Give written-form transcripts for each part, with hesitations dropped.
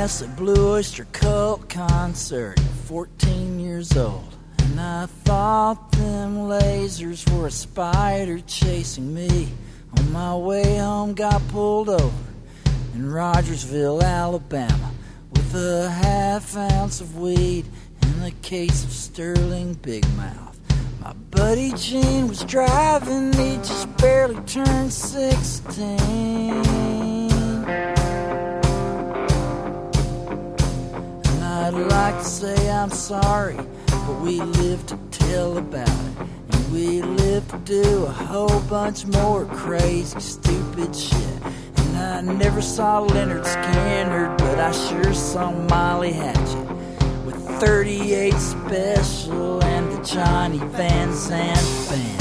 Nestle Blue Oyster Cult concert, 14 years old. And I thought them lasers were a spider chasing me. On my way home got pulled over in Rogersville, Alabama, with a half ounce of weed and a case of Sterling Big Mouth. My buddy Gene was driving, he just barely turned 16. And I'd like to say I'm sorry, but we live to tell about it. And we live to do a whole bunch more crazy, stupid shit. And I never saw Leonard Skinner, but I sure saw Molly Hatchet with 38 Special and the Johnny Van Zandt Band.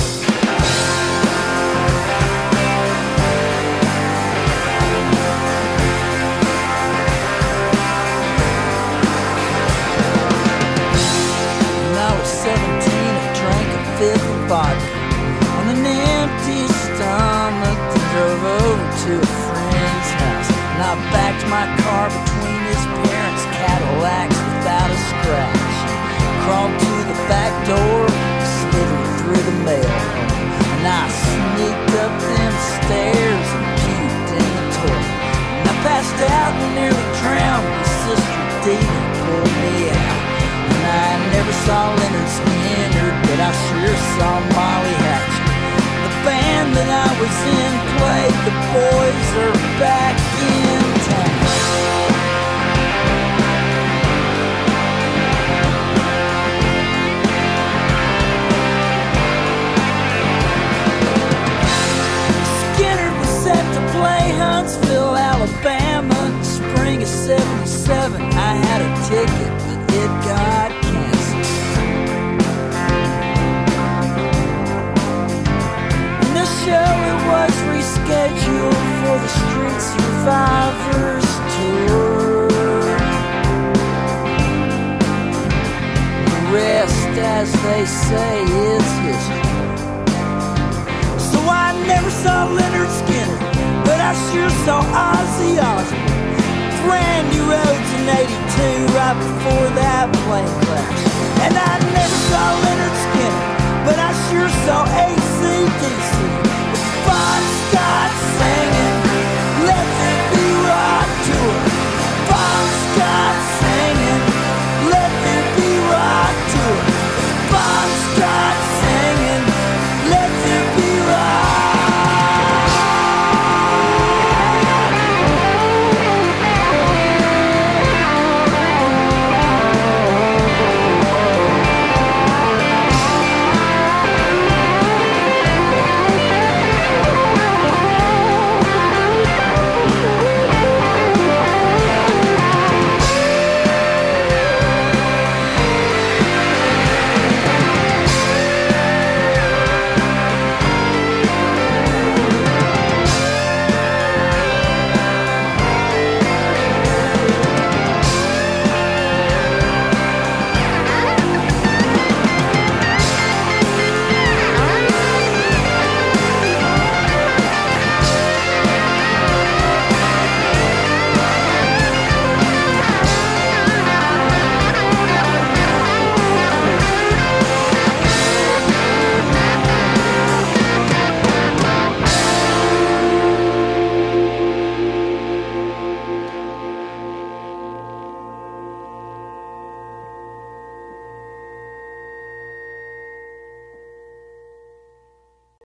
When I was 17, I drank a fifth of vodka on an empty stomach and drove over to a friend's house. And I backed my car between his parents' Cadillacs without a scratch. Crawled to the back door, slithered through the mail. And I sneaked up them stairs and puked in the toilet. And I passed out and nearly drowned. My sister Dee pulled me out. And I never saw Leonard Skinner, but I sure saw Molly Hatchet. The band that I was in played The Boys Are Back in Town. Skinner was set to play Huntsville, Alabama, spring of '77. I had a ticket, but it got canceled. And the show, it was rescheduled for the Street Survivors Tour. The rest, as they say, is history. So I never saw Leonard Skinner, but I sure saw Ozzy Osbourne. Brand new roads in '82, right before that plane crash. And